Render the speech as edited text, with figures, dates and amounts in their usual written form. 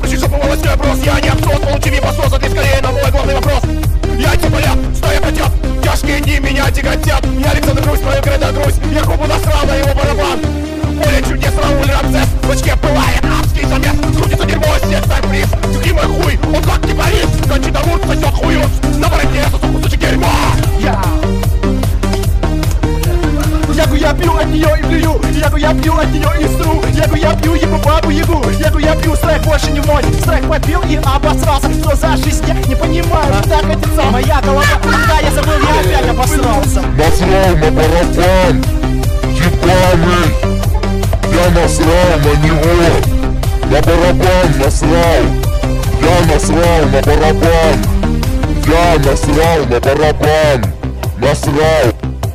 Очень жопу волосной опрос, я не обсос. Получи випосос, ответь скорее на мой главный вопрос. Яйца болят, стоя котят, тяжкие дни меня тяготят. Я Александр Грусь, мою кредо Грусь, я Кубу насрал на его барабан. Поле чудес, Рауль Рамзес, в очке пылает адский замес. Крутится дерьмо, сердце приз, тюки мой хуй, он как не Борис. Кончита Вурст сосет хуют, на воротне сосок кусочек дерьма. Я пью от нее и плюю, я пью от нее и сру. Я пью ебу бабу ягу, я пью, страйк больше не мой. Страйк попил и обосрался, что за жизнь я не понимаю. Куда катится моя голова, когда я забыл, я опять обосрался. Насрал на барабан, ебаный. Я насрал на него, на барабан насрал. Я насрал на барабан, я насрал на барабан, насрал.